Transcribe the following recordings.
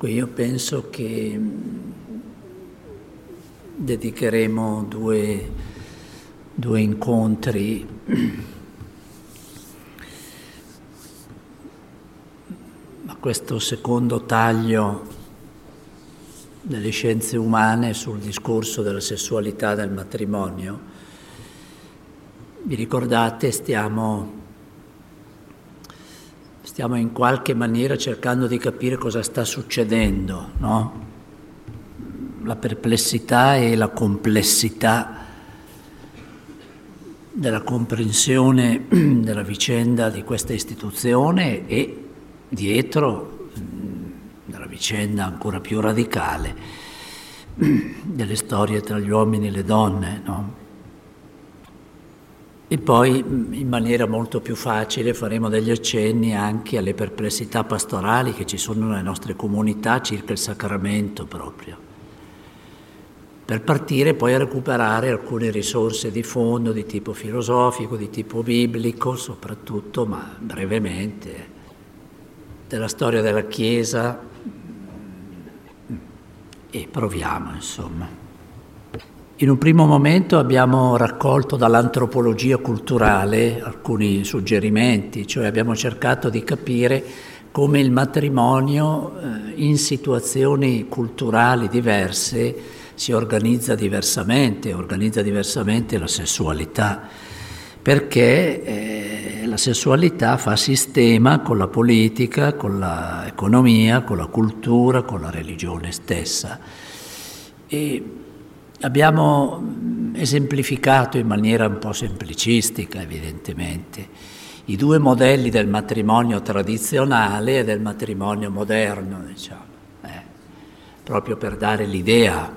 Io penso che dedicheremo due incontri a questo secondo taglio delle scienze umane sul discorso della sessualità del matrimonio. Vi ricordate, stiamo in qualche maniera cercando di capire cosa sta succedendo, no? La perplessità e la complessità della comprensione della vicenda di questa istituzione e dietro della vicenda ancora più radicale delle storie tra gli uomini e le donne, no? E poi in maniera molto più facile faremo degli accenni anche alle perplessità pastorali che ci sono nelle nostre comunità circa il sacramento proprio, per partire poi a recuperare alcune risorse di fondo di tipo filosofico, di tipo biblico soprattutto, ma brevemente, della storia della Chiesa, e proviamo insomma. In un primo momento abbiamo raccolto dall'antropologia culturale alcuni suggerimenti, cioè abbiamo cercato di capire come il matrimonio in situazioni culturali diverse si organizza diversamente la sessualità, perché la sessualità fa sistema con la politica, con l'economia, con la cultura, con la religione stessa. E abbiamo esemplificato in maniera un po' semplicistica, evidentemente, i due modelli del matrimonio tradizionale e del matrimonio moderno, diciamo, proprio per dare l'idea.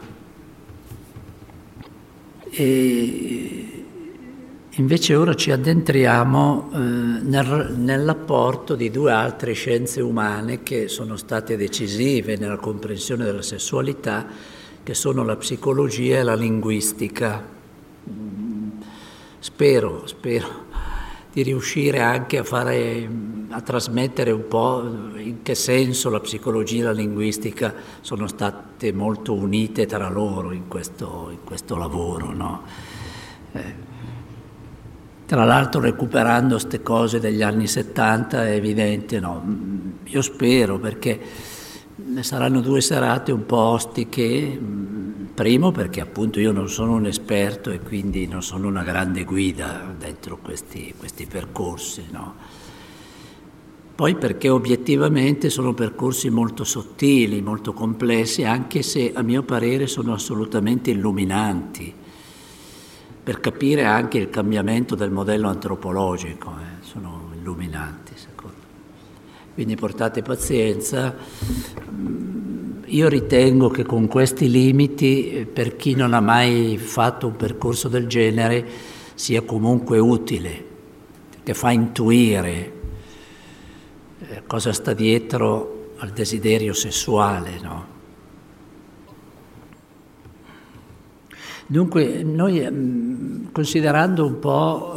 E invece ora ci addentriamo nell'apporto di due altre scienze umane che sono state decisive nella comprensione della sessualità, che sono la psicologia e la linguistica. Spero di riuscire anche a trasmettere un po' in che senso la psicologia e la linguistica sono state molto unite tra loro in questo lavoro, no? Tra l'altro recuperando queste cose degli anni 70 è evidente, no? Io spero, perché saranno due serate un po' ostiche, primo perché appunto io non sono un esperto e quindi non sono una grande guida dentro questi percorsi, no? Poi perché obiettivamente sono percorsi molto sottili, molto complessi, anche se a mio parere sono assolutamente illuminanti, per capire anche il cambiamento del modello antropologico, sono illuminanti secondo me. Quindi portate pazienza. Io ritengo che con questi limiti, per chi non ha mai fatto un percorso del genere, sia comunque utile, che fa intuire cosa sta dietro al desiderio sessuale, no? Dunque, noi, considerando un po'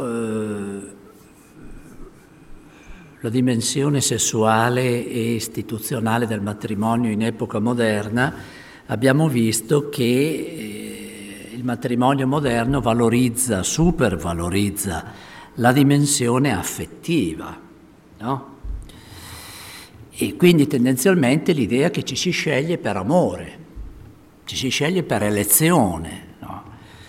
la dimensione sessuale e istituzionale del matrimonio in epoca moderna, abbiamo visto che il matrimonio moderno supervalorizza la dimensione affettiva, no? E quindi tendenzialmente l'idea che ci si sceglie per amore, ci si sceglie per elezione, no?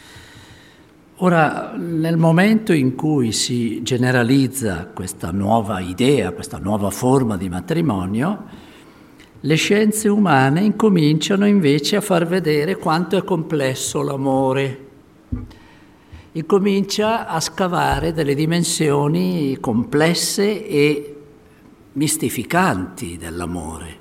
Ora, nel momento in cui si generalizza questa nuova idea, questa nuova forma di matrimonio, le scienze umane incominciano invece a far vedere quanto è complesso l'amore. Incomincia a scavare delle dimensioni complesse e mistificanti dell'amore,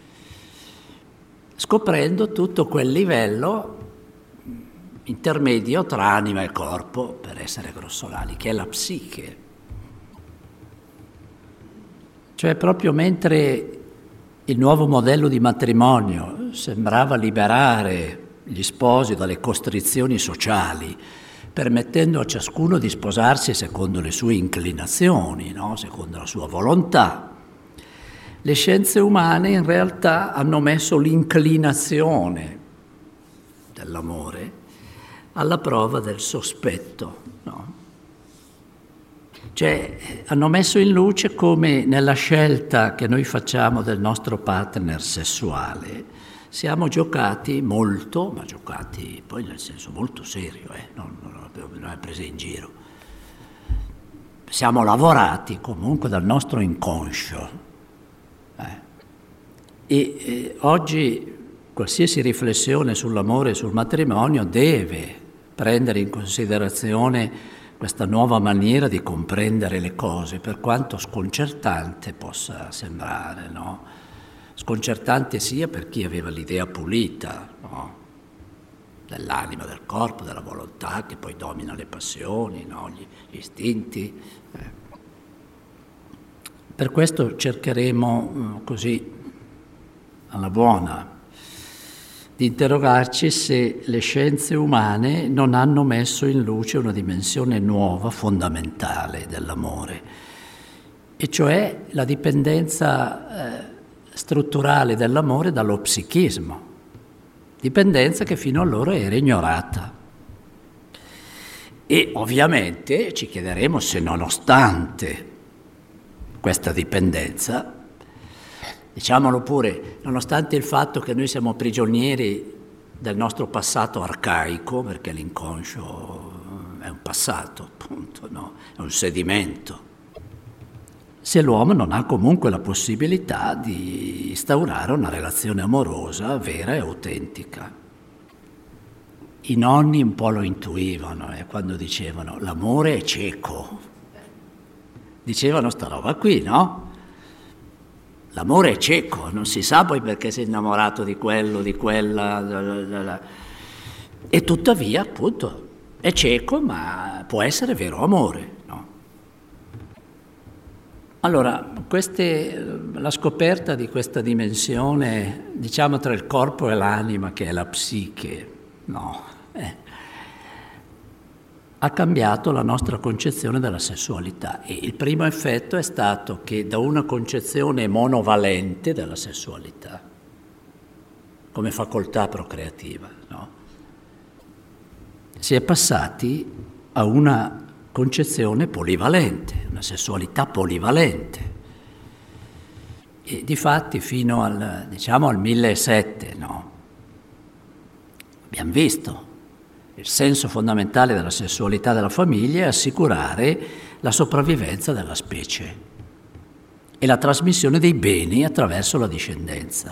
scoprendo tutto quel livello intermedio tra anima e corpo, per essere grossolani, che è la psiche. Cioè proprio mentre il nuovo modello di matrimonio sembrava liberare gli sposi dalle costrizioni sociali, permettendo a ciascuno di sposarsi secondo le sue inclinazioni, no? Secondo la sua volontà, le scienze umane in realtà hanno messo l'inclinazione dell'amore alla prova del sospetto, no? Cioè, hanno messo in luce come nella scelta che noi facciamo del nostro partner sessuale siamo giocati molto, ma giocati poi nel senso molto serio, non è presa in giro. Siamo lavorati comunque dal nostro inconscio. Oggi qualsiasi riflessione sull'amore e sul matrimonio deve prendere in considerazione questa nuova maniera di comprendere le cose, per quanto sconcertante possa sembrare, no? Sconcertante sia per chi aveva l'idea pulita, no? Dell'anima, del corpo, della volontà, che poi domina le passioni, no? Gli istinti. Per questo cercheremo così, alla buona, di interrogarci se le scienze umane non hanno messo in luce una dimensione nuova, fondamentale dell'amore, e cioè la dipendenza strutturale dell'amore dallo psichismo, dipendenza che fino allora era ignorata. E ovviamente ci chiederemo se nonostante questa dipendenza, diciamolo pure, nonostante il fatto che noi siamo prigionieri del nostro passato arcaico, perché l'inconscio è un passato, appunto, no? È un sedimento, se l'uomo non ha comunque la possibilità di instaurare una relazione amorosa vera e autentica. I nonni un po' lo intuivano, quando dicevano l'amore è cieco. Dicevano sta roba qui, no? L'amore è cieco, non si sa poi perché sei innamorato di quello, di quella. E tuttavia, appunto, è cieco, ma può essere vero amore, no? Allora, la scoperta di questa dimensione, diciamo, tra il corpo e l'anima, che è la psiche, no? Ha cambiato la nostra concezione della sessualità, e il primo effetto è stato che da una concezione monovalente della sessualità come facoltà procreativa, no? Si è passati a una concezione polivalente, una sessualità polivalente. E difatti fino al 1700, no? Abbiamo visto il senso fondamentale della sessualità della famiglia è assicurare la sopravvivenza della specie e la trasmissione dei beni attraverso la discendenza.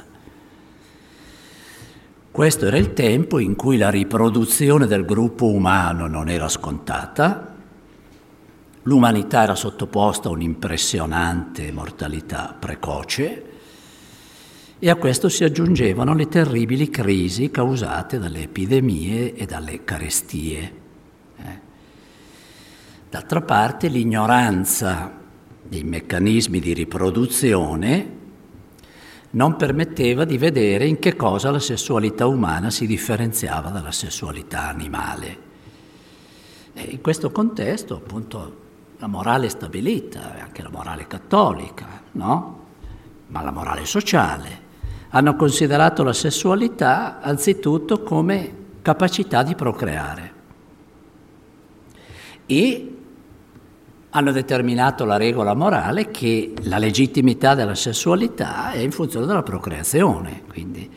Questo era il tempo in cui la riproduzione del gruppo umano non era scontata, l'umanità era sottoposta a un'impressionante mortalità precoce, e a questo si aggiungevano le terribili crisi causate dalle epidemie e dalle carestie. D'altra parte, l'ignoranza dei meccanismi di riproduzione non permetteva di vedere in che cosa la sessualità umana si differenziava dalla sessualità animale. E in questo contesto, appunto, la morale stabilita, anche la morale cattolica, no? Ma la morale sociale, hanno considerato la sessualità anzitutto come capacità di procreare e hanno determinato la regola morale che la legittimità della sessualità è in funzione della procreazione, quindi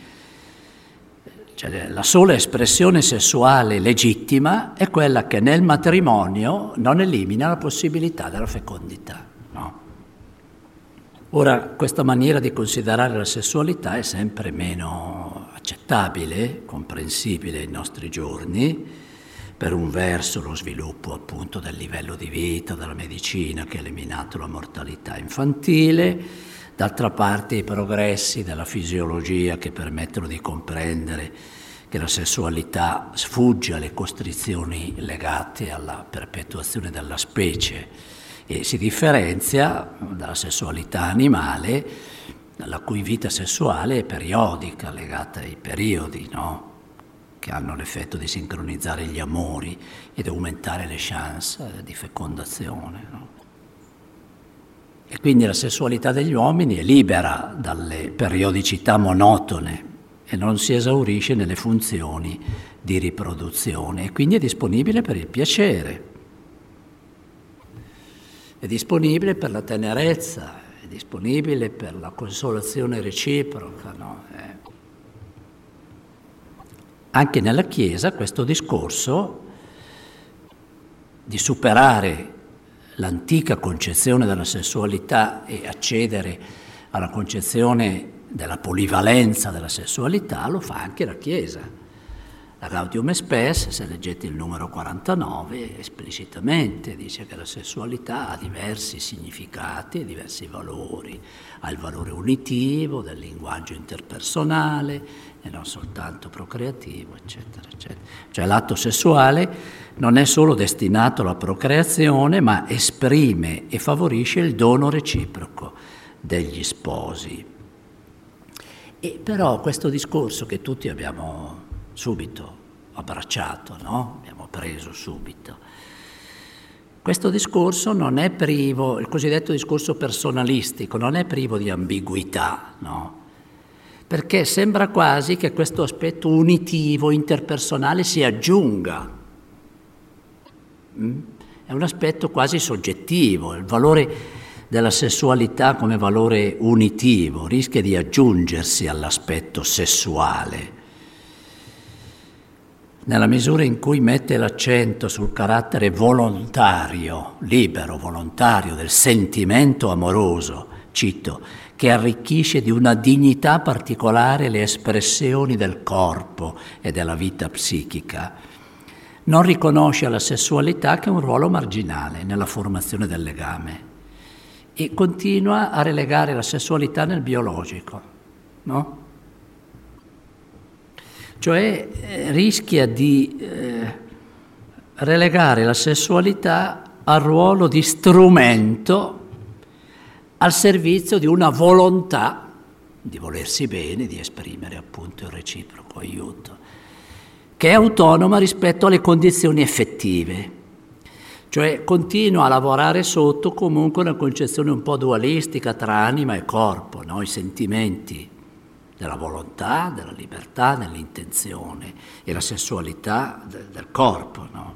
la sola espressione sessuale legittima è quella che nel matrimonio non elimina la possibilità della fecondità. Ora, questa maniera di considerare la sessualità è sempre meno accettabile, comprensibile ai nostri giorni. Per un verso lo sviluppo appunto del livello di vita, della medicina che ha eliminato la mortalità infantile, d'altra parte i progressi della fisiologia che permettono di comprendere che la sessualità sfugge alle costrizioni legate alla perpetuazione della specie e si differenzia dalla sessualità animale, la cui vita sessuale è periodica, legata ai periodi, no? Che hanno l'effetto di sincronizzare gli amori ed aumentare le chance di fecondazione, no? E quindi la sessualità degli uomini è libera dalle periodicità monotone e non si esaurisce nelle funzioni di riproduzione e quindi è disponibile per il piacere, è disponibile per la tenerezza, è disponibile per la consolazione reciproca, no? Anche nella Chiesa questo discorso di superare l'antica concezione della sessualità e accedere alla concezione della polivalenza della sessualità lo fa anche la Chiesa. La Gaudium et Spes, se leggete il numero 49, esplicitamente dice che la sessualità ha diversi significati, diversi valori. Ha il valore unitivo del linguaggio interpersonale e non soltanto procreativo, eccetera, eccetera. Cioè l'atto sessuale non è solo destinato alla procreazione, ma esprime e favorisce il dono reciproco degli sposi. E però questo discorso che tutti abbiamo subito abbracciato, no? Abbiamo preso subito. Questo discorso non è privo, il cosiddetto discorso personalistico, non è privo di ambiguità, no? Perché sembra quasi che questo aspetto unitivo, interpersonale si aggiunga. È un aspetto quasi soggettivo, il valore della sessualità come valore unitivo rischia di aggiungersi all'aspetto sessuale. Nella misura in cui mette l'accento sul carattere volontario, libero, volontario del sentimento amoroso, cito, che arricchisce di una dignità particolare le espressioni del corpo e della vita psichica, non riconosce alla sessualità che un ruolo marginale nella formazione del legame e continua a relegare la sessualità nel biologico, no? Cioè rischia di relegare la sessualità al ruolo di strumento al servizio di una volontà di volersi bene, di esprimere appunto il reciproco aiuto, che è autonoma rispetto alle condizioni effettive. Cioè continua a lavorare sotto comunque una concezione un po' dualistica tra anima e corpo, no? I sentimenti della volontà, della libertà, dell'intenzione e la sessualità del corpo, no?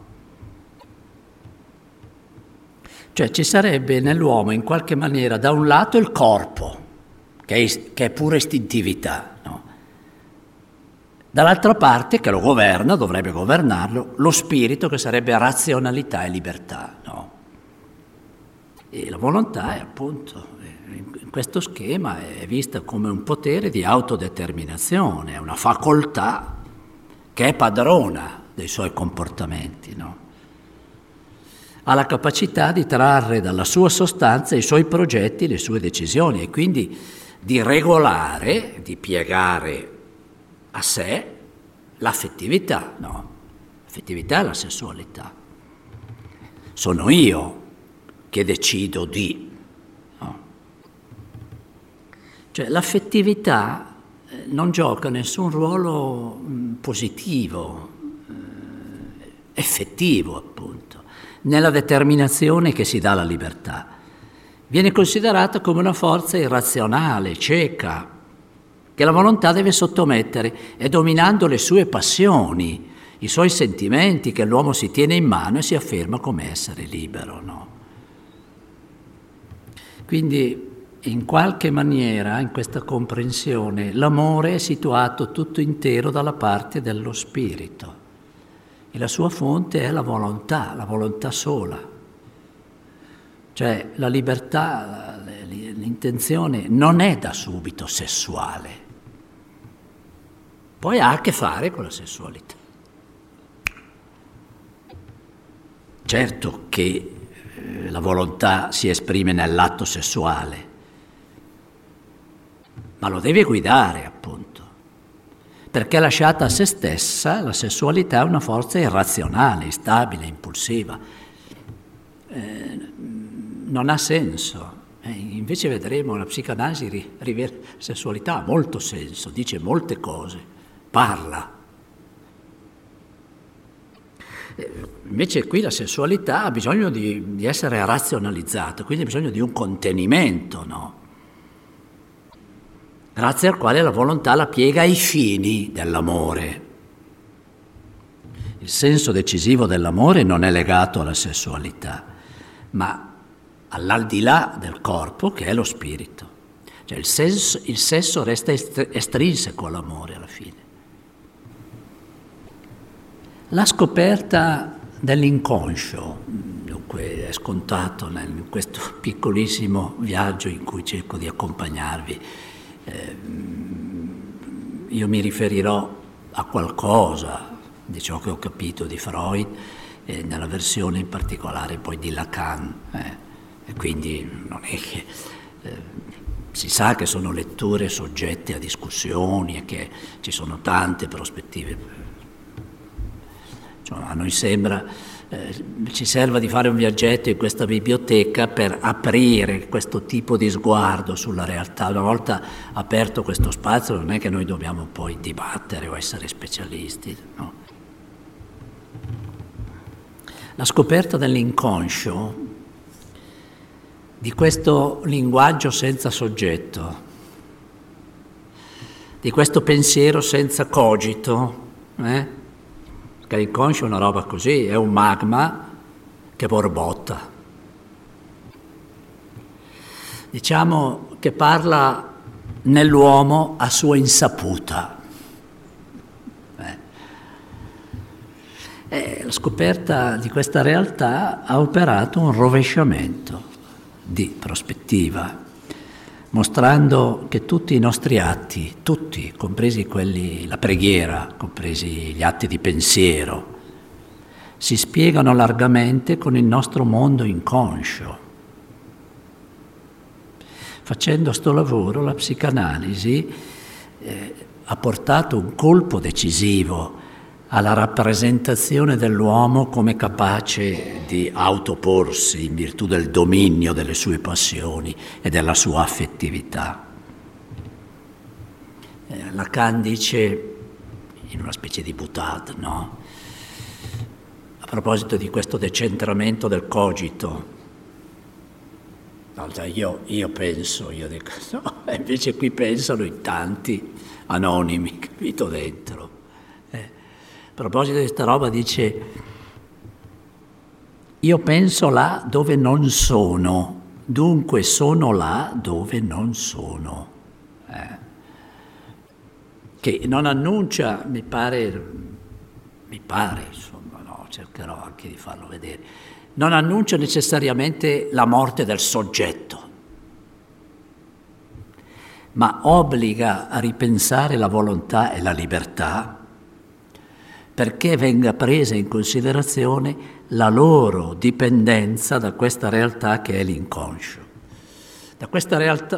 Cioè ci sarebbe nell'uomo in qualche maniera da un lato il corpo, che è pura istintività, no? Dall'altra parte, che lo governa, dovrebbe governarlo, lo spirito che sarebbe razionalità e libertà, no? E la volontà è appunto, in questo schema, è vista come un potere di autodeterminazione, è una facoltà che è padrona dei suoi comportamenti, no? Ha la capacità di trarre dalla sua sostanza i suoi progetti, le sue decisioni e quindi di regolare, di piegare a sé l'affettività, no? L'affettività e la sessualità. Sono io che decido di, no? Cioè l'affettività non gioca nessun ruolo positivo, effettivo appunto, nella determinazione che si dà alla libertà. Viene considerata come una forza irrazionale, cieca, che la volontà deve sottomettere e dominando le sue passioni, i suoi sentimenti che l'uomo si tiene in mano e si afferma come essere libero, no? Quindi in qualche maniera in questa comprensione l'amore è situato tutto intero dalla parte dello spirito e la sua fonte è la volontà sola. Cioè la libertà, l'intenzione non è da subito sessuale, poi ha a che fare con la sessualità. Certo che la volontà si esprime nell'atto sessuale, ma lo deve guidare appunto, perché lasciata a se stessa la sessualità è una forza irrazionale, instabile, impulsiva. Non ha senso. Invece vedremo la psicanalisi rivela la sessualità ha molto senso, dice molte cose, parla. Invece qui la sessualità ha bisogno di essere razionalizzata, quindi ha bisogno di un contenimento, no? Grazie al quale la volontà la piega ai fini dell'amore. Il senso decisivo dell'amore non è legato alla sessualità, ma all'aldilà del corpo, che è lo spirito. Cioè il sesso resta estrinseco all'amore alla fine. La scoperta dell'inconscio, dunque, è scontato in questo piccolissimo viaggio in cui cerco di accompagnarvi. Io mi riferirò a qualcosa di ciò che ho capito di Freud, nella versione in particolare poi di Lacan. E quindi non è che si sa che sono letture soggette a discussioni e che ci sono tante prospettive. Cioè, a noi sembra ci serva di fare un viaggetto in questa biblioteca per aprire questo tipo di sguardo sulla realtà. Una volta aperto questo spazio non è che noi dobbiamo poi dibattere o essere specialisti, no? La scoperta dell'inconscio, di questo linguaggio senza soggetto, di questo pensiero senza cogito, Perché l'inconscio è una roba così, è un magma che borbotta. Diciamo che parla nell'uomo a sua insaputa. La scoperta di questa realtà ha operato un rovesciamento di prospettiva, mostrando che tutti i nostri atti, tutti, compresi quelli, la preghiera, compresi gli atti di pensiero, si spiegano largamente con il nostro mondo inconscio. Facendo sto lavoro, la psicanalisi ha portato un colpo decisivo alla rappresentazione dell'uomo come capace di autoporsi in virtù del dominio delle sue passioni e della sua affettività. Lacan dice, in una specie di boutade, no? A proposito di questo decentramento del cogito, io penso, io dico, no, invece qui pensano in tanti anonimi, capito, dentro. A proposito di questa roba dice, io penso là dove non sono, dunque sono là dove non sono. Che non annuncia, mi pare, insomma, no, cercherò anche di farlo vedere, non annuncia necessariamente la morte del soggetto, ma obbliga a ripensare la volontà e la libertà perché venga presa in considerazione la loro dipendenza da questa realtà che è l'inconscio. Da questa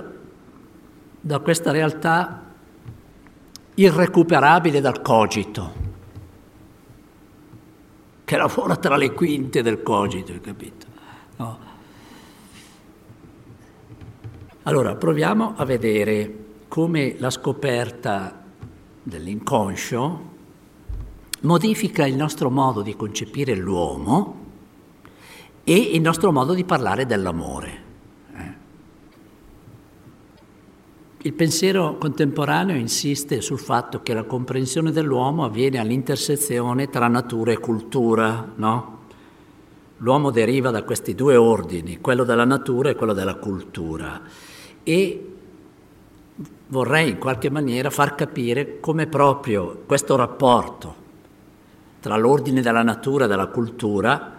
realtà irrecuperabile dal cogito, che lavora tra le quinte del cogito, hai capito? No? Allora, proviamo a vedere come la scoperta dell'inconscio modifica il nostro modo di concepire l'uomo e il nostro modo di parlare dell'amore. Il pensiero contemporaneo insiste sul fatto che la comprensione dell'uomo avviene all'intersezione tra natura e cultura, no? L'uomo deriva da questi due ordini, quello della natura e quello della cultura. E vorrei in qualche maniera far capire come proprio questo rapporto tra l'ordine della natura e della cultura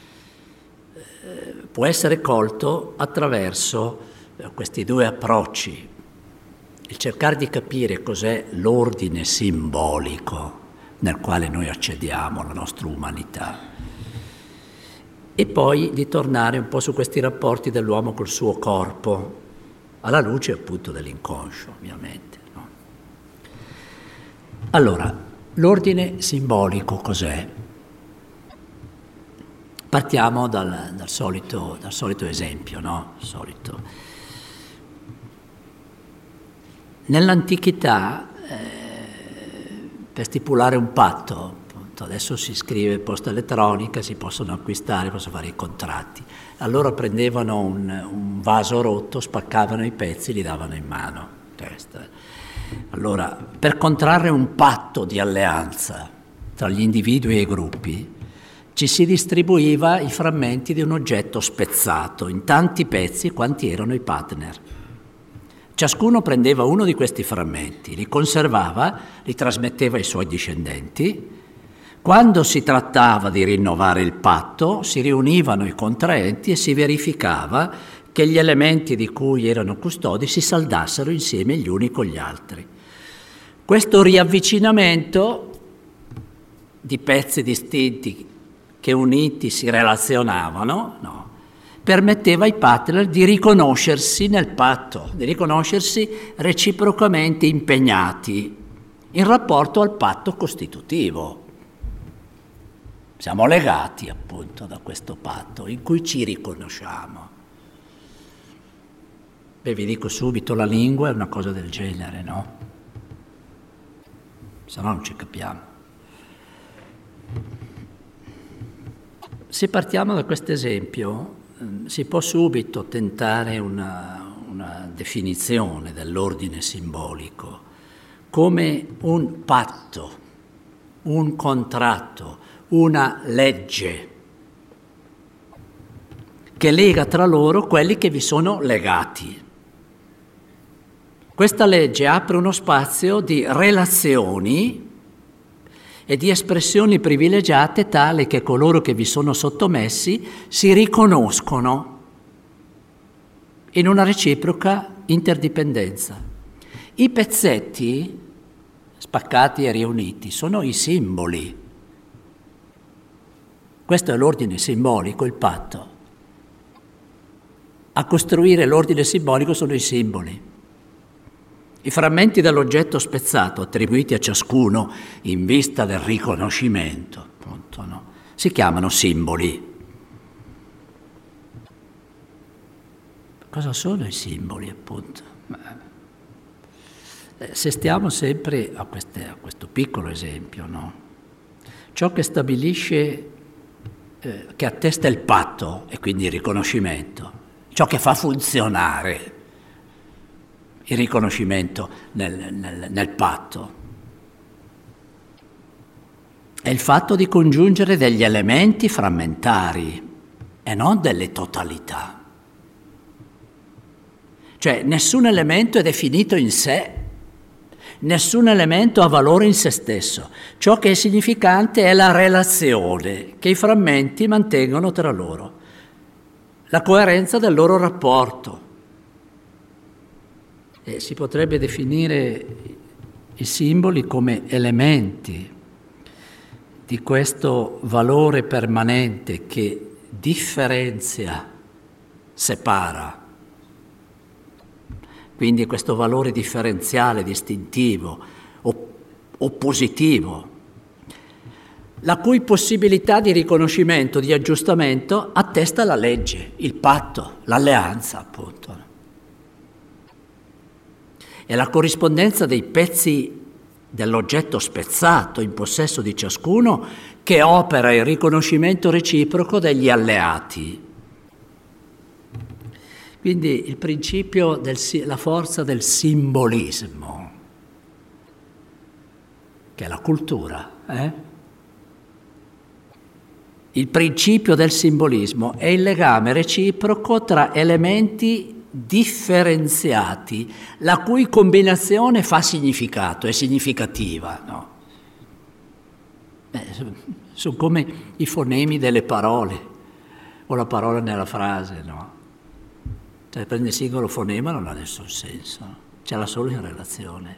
può essere colto attraverso questi due approcci. Il cercare di capire cos'è l'ordine simbolico nel quale noi accediamo alla nostra umanità e poi di tornare un po' su questi rapporti dell'uomo col suo corpo, alla luce appunto dell'inconscio, ovviamente, no? Allora, l'ordine simbolico cos'è? Partiamo dal solito esempio, no? Nell'antichità, per stipulare un patto appunto. Adesso si scrive posta elettronica, si possono acquistare, possono fare i contratti. Allora prendevano un vaso rotto, spaccavano i pezzi, li davano in mano. Allora, per contrarre un patto di alleanza tra gli individui e i gruppi, ci si distribuiva i frammenti di un oggetto spezzato in tanti pezzi quanti erano i partner. Ciascuno prendeva uno di questi frammenti, li conservava, li trasmetteva ai suoi discendenti. Quando si trattava di rinnovare il patto, si riunivano i contraenti e si verificava che gli elementi di cui erano custodi si saldassero insieme gli uni con gli altri. Questo riavvicinamento di pezzi distinti che uniti si relazionavano, permetteva ai partner di riconoscersi nel patto, di riconoscersi reciprocamente impegnati in rapporto al patto costitutivo. Siamo legati appunto da questo patto in cui ci riconosciamo. Beh, vi dico subito, la lingua è una cosa del genere, no? Se no non ci capiamo. Se partiamo da questo esempio, si può subito tentare una definizione dell'ordine simbolico come un patto, un contratto, una legge che lega tra loro quelli che vi sono legati. Questa legge apre uno spazio di relazioni e di espressioni privilegiate tale che coloro che vi sono sottomessi si riconoscono in una reciproca interdipendenza. I pezzetti spaccati e riuniti sono i simboli. Questo è l'ordine simbolico, il patto. A costruire l'ordine simbolico sono i simboli. I frammenti dell'oggetto spezzato, attribuiti a ciascuno in vista del riconoscimento, appunto, no? Si chiamano simboli. Cosa sono i simboli, appunto? Se stiamo sempre a questo piccolo esempio, no? Ciò che stabilisce, che attesta il patto e quindi il riconoscimento, ciò che fa funzionare il riconoscimento nel patto. È il fatto di congiungere degli elementi frammentari e non delle totalità. Cioè nessun elemento è definito in sé, nessun elemento ha valore in se stesso. Ciò che è significante è la relazione che i frammenti mantengono tra loro, la coerenza del loro rapporto. Si potrebbe definire i simboli come elementi di questo valore permanente che differenzia, separa. Quindi questo valore differenziale, distintivo, oppositivo, la cui possibilità di riconoscimento, di aggiustamento attesta la legge, il patto, l'alleanza, appunto. È la corrispondenza dei pezzi dell'oggetto spezzato in possesso di ciascuno che opera il riconoscimento reciproco degli alleati. Quindi il principio la forza del simbolismo, che è la cultura, Il principio del simbolismo è il legame reciproco tra elementi differenziati, la cui combinazione fa significato, è significativa, no? Sono come i fonemi delle parole, o la parola nella frase, no? Cioè prende il singolo fonema non ha nessun senso, c'è la sola in relazione.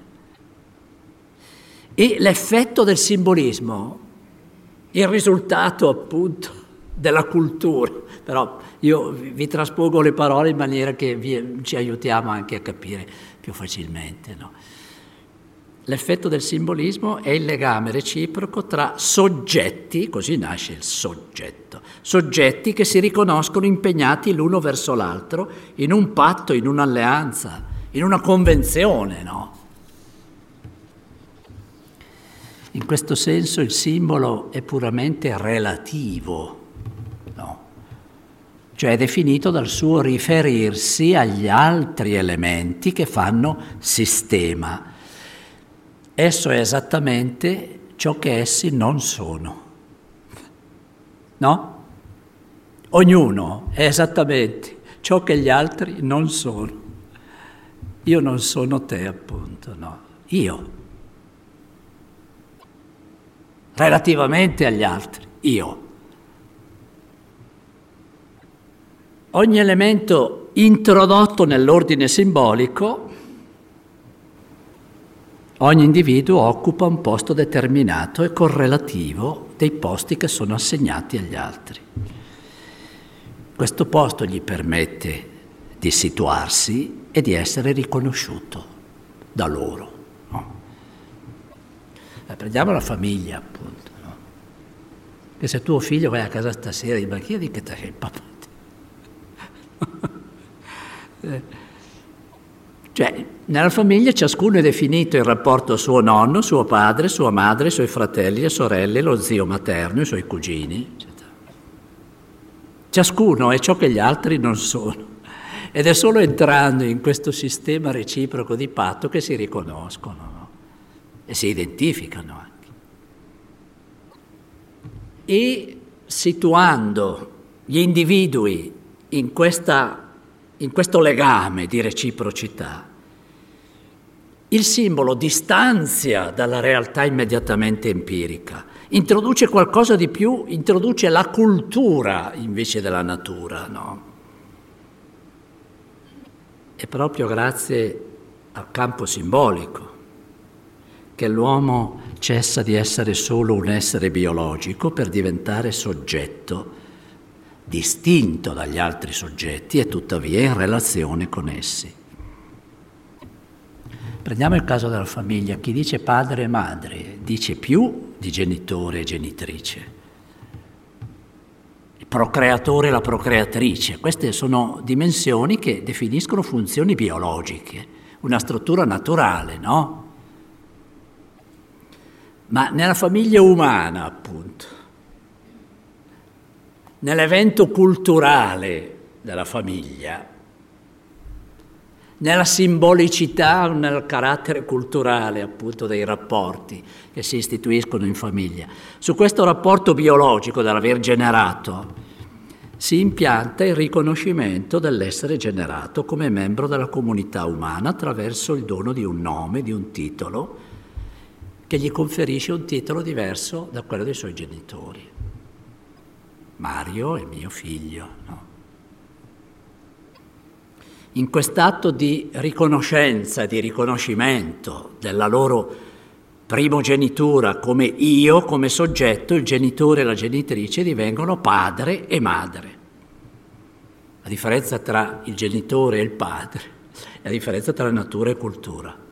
E l'effetto del simbolismo, il risultato appunto della cultura, però io vi traspongo le parole in maniera che ci aiutiamo anche a capire più facilmente, no? L'effetto del simbolismo è il legame reciproco tra soggetti, così nasce il soggetto, soggetti che si riconoscono impegnati l'uno verso l'altro in un patto, in un'alleanza, in una convenzione, no? In questo senso il simbolo è puramente relativo, no? Cioè è definito dal suo riferirsi agli altri elementi che fanno sistema. Esso è esattamente ciò che essi non sono, no? Ognuno è esattamente ciò che gli altri non sono. Io non sono te, appunto, no? Io. Relativamente agli altri, io. Ogni elemento introdotto nell'ordine simbolico, ogni individuo occupa un posto determinato e correlativo dei posti che sono assegnati agli altri. Questo posto gli permette di situarsi e di essere riconosciuto da loro. No? Prendiamo la famiglia, appunto. No? Che se tuo figlio vai a casa stasera, dici, ma chi è di che te sei il papà? Cioè, nella famiglia ciascuno è definito in rapporto a suo nonno, suo padre, sua madre, i suoi fratelli e sorelle, lo zio materno, i suoi cugini, eccetera. Ciascuno è ciò che gli altri non sono. Ed è solo entrando in questo sistema reciproco di patto che si riconoscono, no? E si identificano anche. E situando gli individui in questo legame di reciprocità, il simbolo distanzia dalla realtà immediatamente empirica, introduce qualcosa di più, introduce la cultura invece della natura, no? È proprio grazie al campo simbolico che l'uomo cessa di essere solo un essere biologico per diventare soggetto, distinto dagli altri soggetti e tuttavia in relazione con essi. Prendiamo il caso della famiglia. Chi dice padre e madre dice più di genitore e genitrice. Il procreatore e la procreatrice. Queste sono dimensioni che definiscono funzioni biologiche, una struttura naturale, no? Ma nella famiglia umana, appunto, nell'evento culturale della famiglia, nella simbolicità, nel carattere culturale appunto dei rapporti che si istituiscono in famiglia, su questo rapporto biologico dell'aver generato si impianta il riconoscimento dell'essere generato come membro della comunità umana attraverso il dono di un nome, di un titolo, che gli conferisce un titolo diverso da quello dei suoi genitori. Mario è mio figlio, no? In quest'atto di riconoscenza, di riconoscimento della loro primogenitura come io, come soggetto, il genitore e la genitrice divengono padre e madre. La differenza tra il genitore e il padre è la differenza tra natura e cultura.